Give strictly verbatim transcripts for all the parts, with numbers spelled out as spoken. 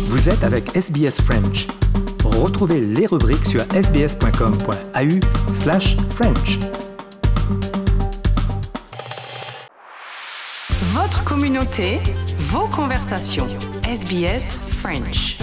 Vous êtes avec S B S French. Retrouvez les rubriques sur sbs.com.au slash French. Votre communauté, vos conversations. S B S French.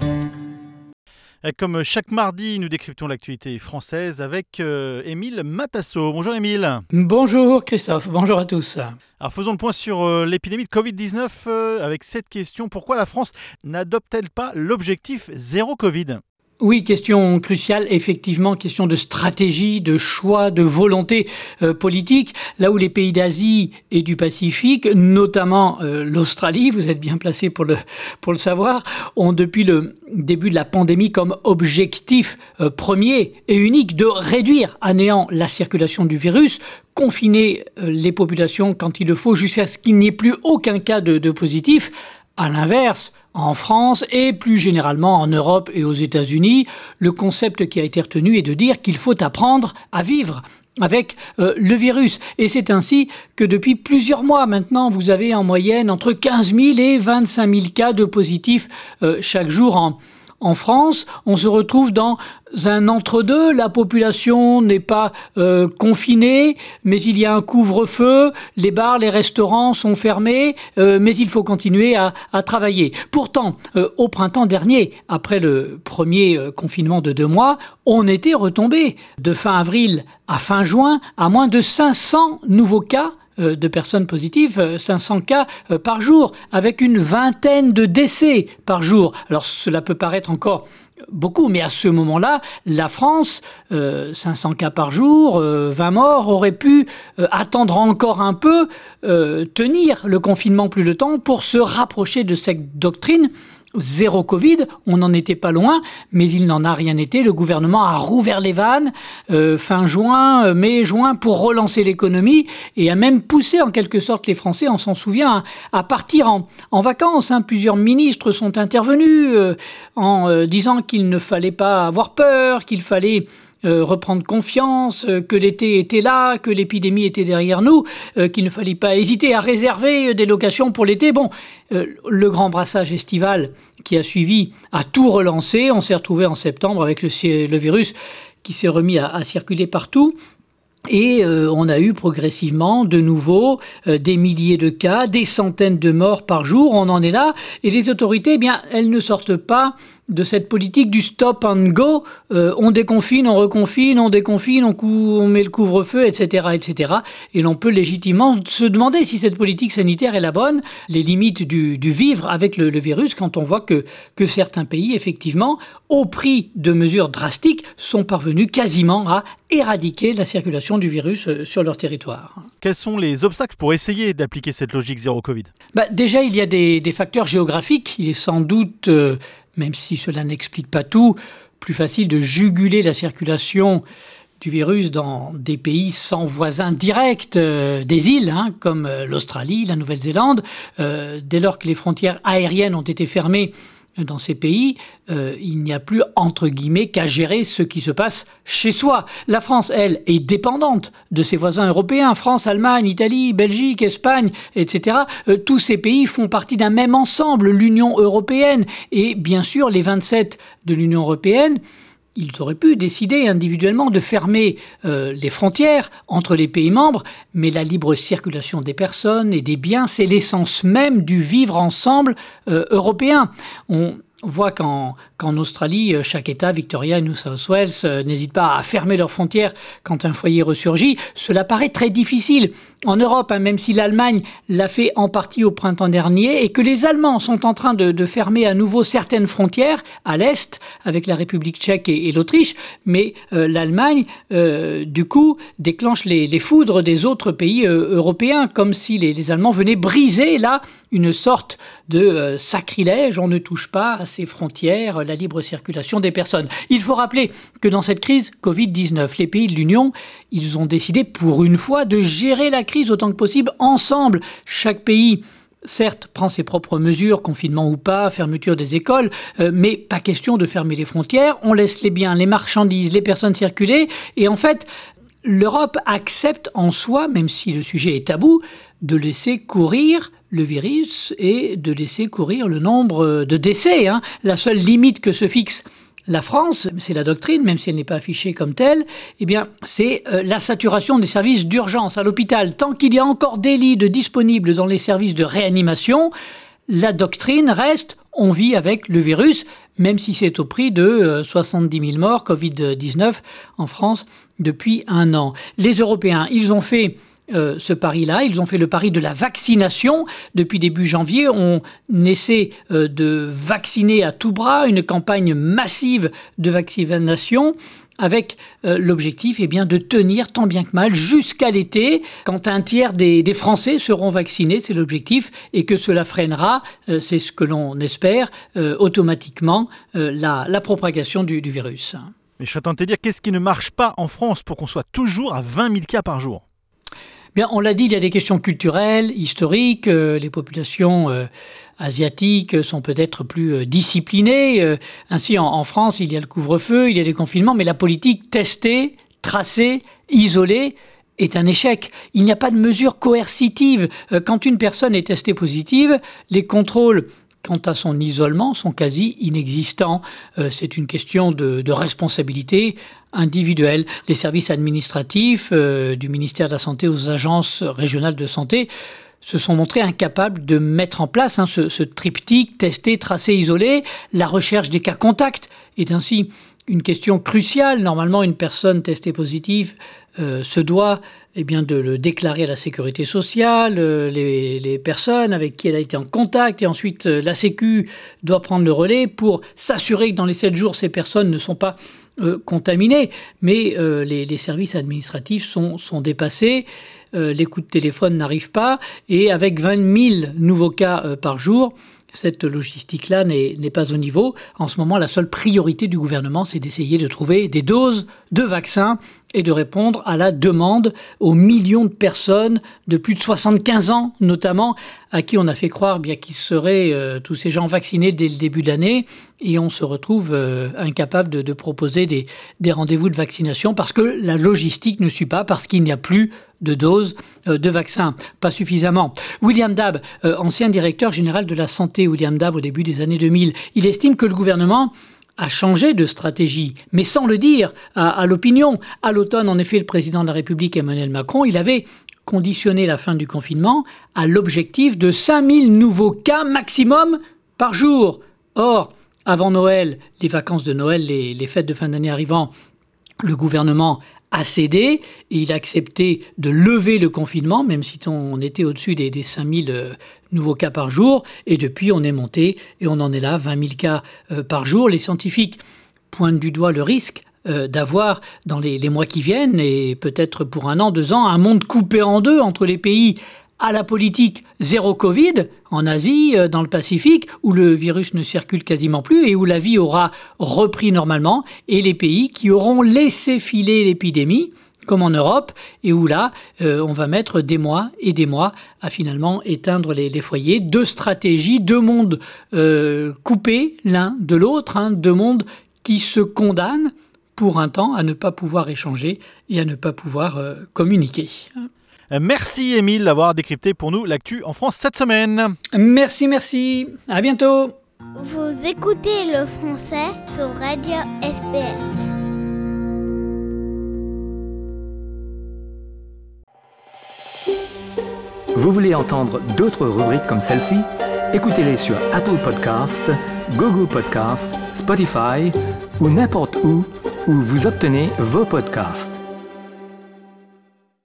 Comme chaque mardi, nous décryptons l'actualité française avec euh, Émile Matasso. Bonjour Émile. Bonjour Christophe, bonjour à tous. Alors faisons le point sur euh, l'épidémie de covid dix-neuf euh, avec cette question. Pourquoi la France n'adopte-t-elle pas l'objectif zéro Covid ? Oui, question cruciale, effectivement, question de stratégie, de choix, de volonté euh, politique. Là où les pays d'Asie et du Pacifique, notamment euh, l'Australie, vous êtes bien placé pour le, pour le savoir, ont depuis le début de la pandémie comme objectif euh, premier et unique de réduire à néant la circulation du virus, confiner euh, les populations quand il le faut jusqu'à ce qu'il n'y ait plus aucun cas de, de positif. À l'inverse, en France et plus généralement en Europe et aux États-Unis, le concept qui a été retenu est de dire qu'il faut apprendre à vivre avec euh, le virus. Et c'est ainsi que depuis plusieurs mois maintenant, vous avez en moyenne entre quinze mille et vingt-cinq mille cas de positifs euh, chaque jour en En France. On se retrouve dans un entre-deux. La population n'est pas euh, confinée, mais il y a un couvre-feu. Les bars, les restaurants sont fermés, euh, mais il faut continuer à, à travailler. Pourtant, euh, au printemps dernier, après le premier euh, confinement de deux mois, on était retombé de fin avril à fin juin à moins de cinq cents nouveaux cas de personnes positives, cinq cents cas par jour, avec une vingtaine de décès par jour. Alors cela peut paraître encore beaucoup, mais à ce moment-là, la France, euh, cinq cents cas par jour, euh, vingt morts, aurait pu euh, attendre encore un peu, euh, tenir le confinement plus de temps pour se rapprocher de cette doctrine zéro Covid. On n'en était pas loin, mais il n'en a rien été. Le gouvernement a rouvert les vannes euh, fin juin, mai, juin, pour relancer l'économie et a même poussé en quelque sorte les Français, on s'en souvient, à, à partir en, en vacances. Hein. Plusieurs ministres sont intervenus euh, en euh, disant qu'il ne fallait pas avoir peur, qu'il fallait Euh, reprendre confiance, euh, que l'été était là, que l'épidémie était derrière nous, euh, qu'il ne fallait pas hésiter à réserver des locations pour l'été. Bon, euh, le grand brassage estival qui a suivi a tout relancé. On s'est retrouvé en septembre avec le, le virus qui s'est remis à, à circuler partout. Et euh, on a eu progressivement de nouveau euh, des milliers de cas, des centaines de morts par jour. On en est là. Et les autorités, eh bien, elles ne sortent pas de cette politique du stop and go. Euh, on déconfine, on reconfine, on déconfine, on, cou- on met le couvre-feu, et cetera, et cetera. Et l'on peut légitimement se demander si cette politique sanitaire est la bonne, les limites du, du vivre avec le, le virus, quand on voit que, que certains pays, effectivement, au prix de mesures drastiques, sont parvenus quasiment à éradiquer la circulation du virus sur leur territoire. Quels sont les obstacles pour essayer d'appliquer cette logique zéro Covid ? Bah, déjà, il y a des, des facteurs géographiques. Il est sans doute, euh, même si cela n'explique pas tout, plus facile de juguler la circulation du virus dans des pays sans voisins directs, euh, des îles, hein, comme euh, l'Australie, la Nouvelle-Zélande. Euh, dès lors que les frontières aériennes ont été fermées dans ces pays, euh, il n'y a plus, entre guillemets, qu'à gérer ce qui se passe chez soi. La France, elle, est dépendante de ses voisins européens. France, Allemagne, Italie, Belgique, Espagne, et cetera. Euh, tous ces pays font partie d'un même ensemble, l'Union européenne. Et bien sûr, les vingt-sept de l'Union européenne, ils auraient pu décider individuellement de fermer euh, les frontières entre les pays membres, mais la libre circulation des personnes et des biens, c'est l'essence même du vivre ensemble euh, européen. On voit qu'en, qu'en Australie, chaque État, Victoria et New South Wales, euh, n'hésite pas à fermer leurs frontières quand un foyer ressurgit. Cela paraît très difficile. En Europe, hein, même si l'Allemagne l'a fait en partie au printemps dernier et que les Allemands sont en train de, de fermer à nouveau certaines frontières à l'Est, avec la République tchèque et, et l'Autriche, mais euh, l'Allemagne, euh, du coup, déclenche les, les foudres des autres pays euh, européens, comme si les, les Allemands venaient briser, là, une sorte de euh, sacrilège. On ne touche pas à ces frontières, la libre circulation des personnes. Il faut rappeler que dans cette crise covid dix-neuf, les pays de l'Union, ils ont décidé pour une fois de gérer la crise autant que possible ensemble. Chaque pays, certes, prend ses propres mesures, confinement ou pas, fermeture des écoles, euh, mais pas question de fermer les frontières. On laisse les biens, les marchandises, les personnes circuler. Et en fait, l'Europe accepte en soi, même si le sujet est tabou, de laisser courir le virus et de laisser courir le nombre de décès. Hein. La seule limite que se fixe la France, c'est la doctrine, même si elle n'est pas affichée comme telle, eh bien, c'est euh, la saturation des services d'urgence à l'hôpital. Tant qu'il y a encore des lits de disponibles dans les services de réanimation, la doctrine reste, on vit avec le virus, même si c'est au prix de euh, soixante-dix mille morts covid dix-neuf en France depuis un an. Les Européens, ils ont fait Euh, ce pari-là. Ils ont fait le pari de la vaccination. Depuis début janvier, on essaie euh, de vacciner à tout bras, une campagne massive de vaccination avec euh, l'objectif eh bien, de tenir tant bien que mal jusqu'à l'été, quand un tiers des, des Français seront vaccinés, c'est l'objectif, et que cela freinera, euh, c'est ce que l'on espère, euh, automatiquement euh, la, la propagation du, du virus. Mais je suis tenté de dire, qu'est-ce qui ne marche pas en France pour qu'on soit toujours à vingt mille cas par jour ? Bien, on l'a dit, il y a des questions culturelles, historiques. Euh, les populations euh, asiatiques sont peut-être plus euh, disciplinées. Euh, ainsi, en, en France, il y a le couvre-feu, il y a des confinements, mais la politique tester, tracer, isoler est un échec. Il n'y a pas de mesure coercitive. Euh, quand une personne est testée positive, les contrôles quant à son isolement sont quasi inexistants. Euh, c'est une question de, de responsabilité individuelle. Les services administratifs euh, du ministère de la Santé aux agences régionales de santé se sont montrés incapables de mettre en place hein, ce, ce triptyque, tester, tracer, isoler. La recherche des cas contacts est ainsi une question cruciale. Normalement, une personne testée positive euh, se doit eh bien, de le déclarer à la sécurité sociale, euh, les, les personnes avec qui elle a été en contact, et ensuite euh, la Sécu doit prendre le relais pour s'assurer que dans les sept jours, ces personnes ne sont pas euh, contaminées. Mais euh, les, les services administratifs sont, sont dépassés, euh, les coups de téléphone n'arrivent pas, et avec vingt mille nouveaux cas euh, par jour, cette logistique-là n'est, n'est pas au niveau. En ce moment, la seule priorité du gouvernement, c'est d'essayer de trouver des doses de vaccins et de répondre à la demande aux millions de personnes de plus de soixante-quinze ans, notamment, à qui on a fait croire bien qu'ils seraient euh, tous ces gens vaccinés dès le début de l'année, et on se retrouve euh, incapable de, de proposer des, des rendez-vous de vaccination parce que la logistique ne suit pas, parce qu'il n'y a plus de doses euh, de vaccins, pas suffisamment. William Dab, euh, ancien directeur général de la santé, William Dab au début des années deux mille, il estime que le gouvernement a changé de stratégie, mais sans le dire à, à l'opinion. À l'automne, en effet, le président de la République, Emmanuel Macron, il avait conditionné la fin du confinement à l'objectif de cinq mille nouveaux cas maximum par jour. Or, avant Noël, les vacances de Noël, les, les fêtes de fin d'année arrivant, le gouvernement a cédé et il a accepté de lever le confinement, même si on était au-dessus des, des cinq mille euh, nouveaux cas par jour. Et depuis, on est monté et on en est là, vingt mille cas euh, par jour. Les scientifiques pointent du doigt le risque euh, d'avoir, dans les, les mois qui viennent, et peut-être pour un an, deux ans, un monde coupé en deux entre les pays à la politique zéro Covid, en Asie, dans le Pacifique, où le virus ne circule quasiment plus et où la vie aura repris normalement, et les pays qui auront laissé filer l'épidémie, comme en Europe, et où là, euh, on va mettre des mois et des mois à finalement éteindre les, les foyers. Deux stratégies, deux mondes euh, coupés l'un de l'autre, hein, deux mondes qui se condamnent pour un temps à ne pas pouvoir échanger et à ne pas pouvoir euh, communiquer. Merci Émile d'avoir décrypté pour nous l'actu en France cette semaine. Merci, merci. À bientôt. Vous écoutez le français sur Radio S B S. Vous voulez entendre d'autres rubriques comme celle-ci? Écoutez-les sur Apple Podcasts, Google Podcasts, Spotify ou n'importe où où vous obtenez vos podcasts.